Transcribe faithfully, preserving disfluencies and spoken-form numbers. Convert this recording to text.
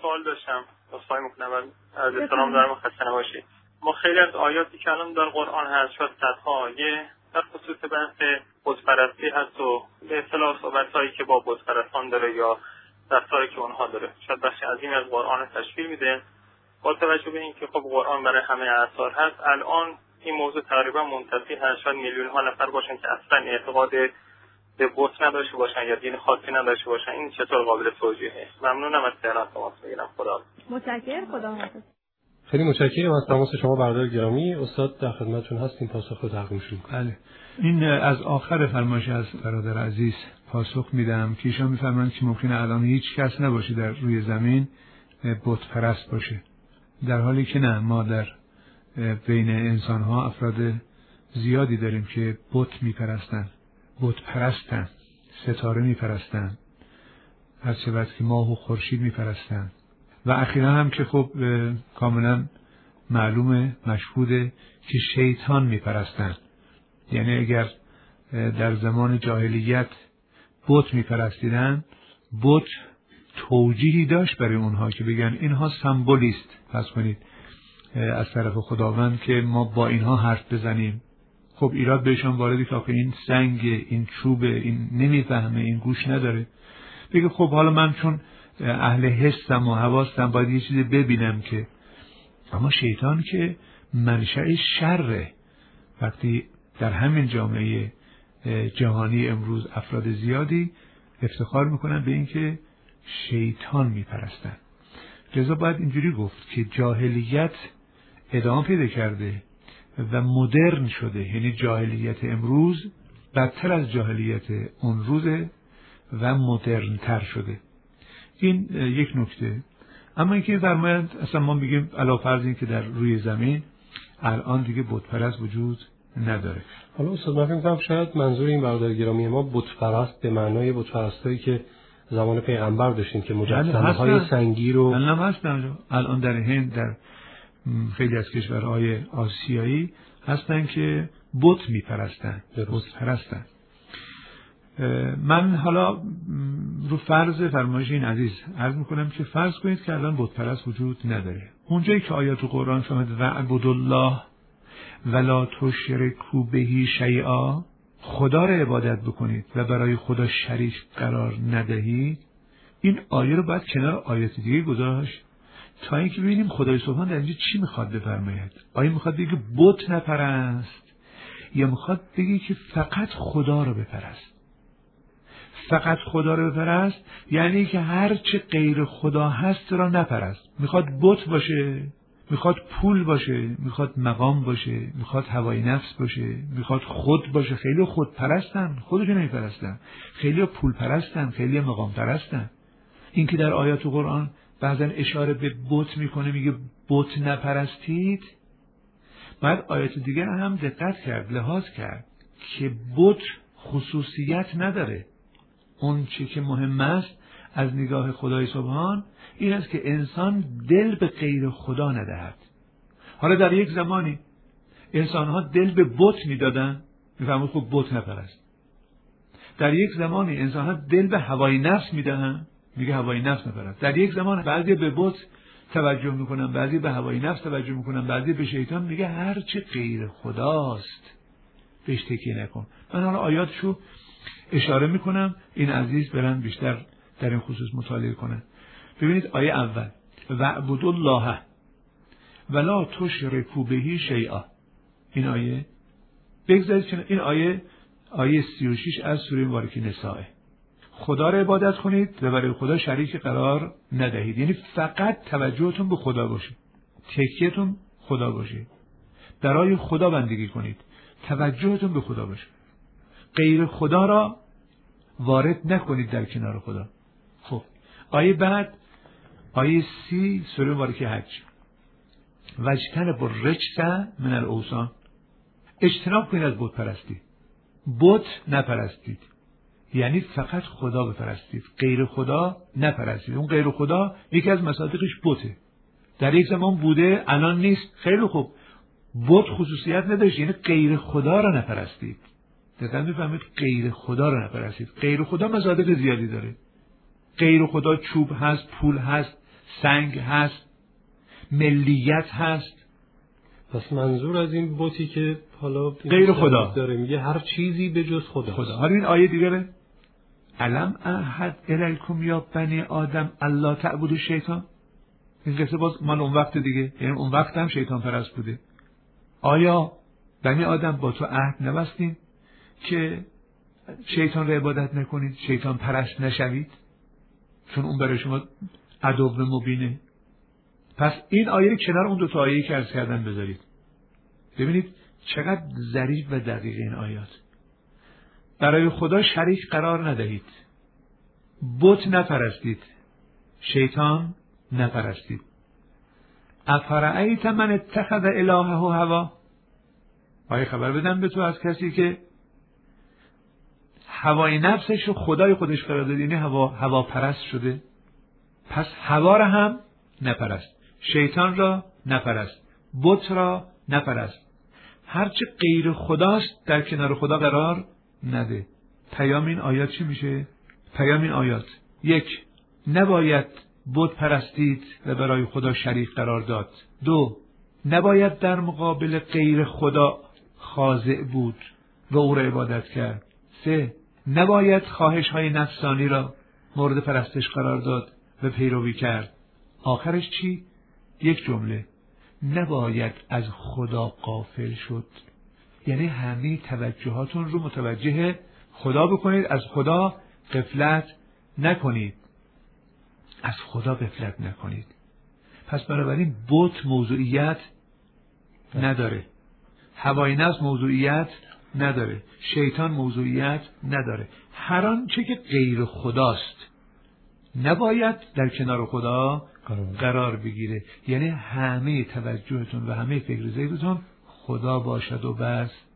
سوال داشتم، عذرخواهی میکنم از احترام دارم، خسته نباشید. ما خیلی از آیاتی که الان در قرآن هست شاید صدها آیه در خصوص بحث بت‌پرستی هست و به اصطلاح صحبت‌هایی که با بت‌پرستان داره یا دستاری که اونها داره، شاید بخش عظیمی از قرآن تشکیل میده. با توجه به اینکه خب قرآن برای همه اعصار هست، الان این موضوع تقریبا منتفی هست، شاید میلیون ها نفر باشن که اصلا اعتقاد به بت نداشته باشن یا دین خاصی نداشته باشن. این چطور قابل توجیهه؟ ممنونم از تهران تماس میگیرم. خدا متشکرم. خدا حافظ. خیلی متشکرم از تماس شما برادر گرامی. استاد در خدمتتون هستیم، پاسخ رو تقدیم شروع کنید. بله، این از آخر فرمایش از برادر عزیز پاسخ میدم که ایشان میفرمایند که ممکنه الان هیچ کس نباشه در روی زمین بت پرست باشه، در حالی که نه، ما در بین انسان ها افراد زیادی داریم که بت میپرستن، بت پرستن، ستاره میپرستن، هر چه وقت که ماه و خورشید میپرستن و اخیرا هم که خب کاملا معلومه، مشهوده که شیطان میپرستن. یعنی اگر در زمان جاهلیت بت میپرستیدن، بت توجیهی داشت برای اونها که بگن اینها سمبولیست، پس کنید از طرف خداوند که ما با اینها حرف بزنیم. خب ایراد بهشان وارده که آخه این سنگ، این چوب، این نمیفهمه، این گوش نداره. بگه خب حالا من چون اهل حسم و حواسم باید یه چیزی ببینم که. اما شیطان که منشأ شره. وقتی در همین جامعه جهانی امروز افراد زیادی افتخار میکنن به این که شیطان میپرستن، لذا باید اینجوری گفت که جاهلیت ادامه پیدا کرده و مدرن شده. یعنی جاهلیت امروز بدتر از جاهلیت اون روزه و مدرن تر شده. این یک نکته. اما اینکه فرمایند اصلا ما میگیم علاوه فرض این که در روی زمین الان دیگه بت پرست وجود نداره. حالا استاد من فکر می‌کنم شاید منظور این برادر گرامی ما بت پرست به معنای بت پرستایی که زمان پیغمبر داشتیم که مجسمه‌های سنگی رو الان هستن. الان در هند، در خیلی از کشورهای آسیایی هستن که بت میپرستن، بت پرستن. من حالا رو فرض فرمایش این عزیز عرض میکنم که فرض کنید که الان بت پرست وجود نداره. اونجایی که آیات قرآن فرمود وعبدوا الله ولا تشرکوا به شیئا، خدا را عبادت بکنید و برای خدا شریک قرار ندهید، این آیه رو باید کنار آیات دیگه گذاشت تا اینکه ببینیم خدای سبحان در اینجا چی میخواد بفرماید. آیا میخواد بگه بت نپرست یا میخواد بگه که فقط خدا رو بپرست؟ فقط خدا رو بپرست یعنی که هر چه غیر خدا هست را نپرست. میخواد بت باشه، میخواد پول باشه، میخواد مقام باشه، میخواد هوای نفس باشه، میخواد خود باشه. خیلی خود پرستن، خودشو نمیپرستن. خیلی پول پرستن، خیلی مقام پرستن. این که در آیات قرآن بعضا اشاره به بت میکنه، میگه بت نپرستید، بعد آیات دیگر هم دقت کرد، لحاظ کرد که بت خصوصیت نداره. اون چی که مهم است از نگاه خدای سبحان این است که انسان دل به غیر خدا ندهد. حالا در یک زمانی انسانها دل به بت میدادن، میفهمون خب بت نپرست. در یک زمانی انسانها دل به هوای نفس میدهن، میگه هوای نفس نپرست. در یک زمان بعضی به بت توجه میکنن، بعضی به هوای نفس توجه میکنن، بعضی به شیطان. میگه هر چه غیر خداست بهش تکیه نکن. من حالا آیاتشو اشاره میکنم، این عزیز برن بیشتر در این خصوص مطالعه کنن. ببینید آیه اول وعبدوا الله ولا تشرکوا به شیئا، این آیه بگذارید که این آیه آیه سی و شش از سوره مبارکه نساء. خدا را عبادت کنید و برای خدا شریک قرار ندهید. یعنی فقط توجهتون به خدا باشه، تکیهتون خدا باشه، برای خدا بندگی کنید، توجهتون به خدا باشه، غیر خدا را وارد نکنید در کنار خدا. خب آیه بعد آیه سی سوره مبارکه حج واجتنبوا الرجس من الاوثان، اجتناب کنید از بت پرستی، بت نپرستید، یعنی فقط خدا بپرستید، غیر خدا نپرستید. اون غیر خدا یکی از مصادیقش بته، در یک زمان بوده الان نیست. خیلی خوب، بت خصوصیت نداشت، یعنی غیر خدا را نپرستید. دقیقاً میفهمید غیر خدا را نپرستید. غیر خدا مصادیق زیادی داره. غیر خدا چوب هست، پول هست، سنگ هست، ملیت هست. پس منظور از این بتی که حالا غیر خدا داره میگه هر چیزی به جز خدا. خدا. حالا این آیه دیگره، الم احد الیکم یا بنی آدم الا تعبدوا الشیطان. این قصه باز مال اون وقت دیگه، یعنی اون وقت هم شیطان پرست بوده. آیا بنی آدم با تو عهد نبستیم که شیطان را عبادت نکنید، شیطان پرست نشوید، چون اون برای شما عدو مبینه؟ پس این آیه کنار اون دو تا آیه‌ای که عرض کردن بذارید. ببینید چقدر ظریف و دقیق این آیات. برای خدا شریک قرار ندهید، بت نپرستید، شیطان نپرستید. افرأیت من اتخذ الهه هوا. آیه خبر بدم به تو از کسی که هوای نفسش رو خدای خودش قرار داده، یعنی هوا هوا پرست شده. پس هوا را هم نپرست، شیطان را نپرست، بت را نپرست. هرچه غیر خداست در کنار خدا قرار نده. پیام این آیات چی میشه؟ پیام این آیات: یک، نباید بت پرستید و برای خدا شریک قرار داد. دو، نباید در مقابل غیر خدا خاضع بود و او را عبادت کرد. سه، نباید خواهش های نفسانی را مورد پرستش قرار داد و پیروی کرد. آخرش چی؟ یک جمله: نباید از خدا غافل شد. یعنی همه توجهاتون رو متوجه خدا بکنید، از خدا غفلت نکنید. از خدا غفلت نکنید. پس بنابراین بت موضوعیت نداره، هوای نفس موضوعیت نداره، شیطان موضوعیت نداره. هر آنچه که غیر خداست نباید در کنار خدا قرار بگیره. یعنی همه توجهتون و همه فکر ذهنتون خدا باشد و بس.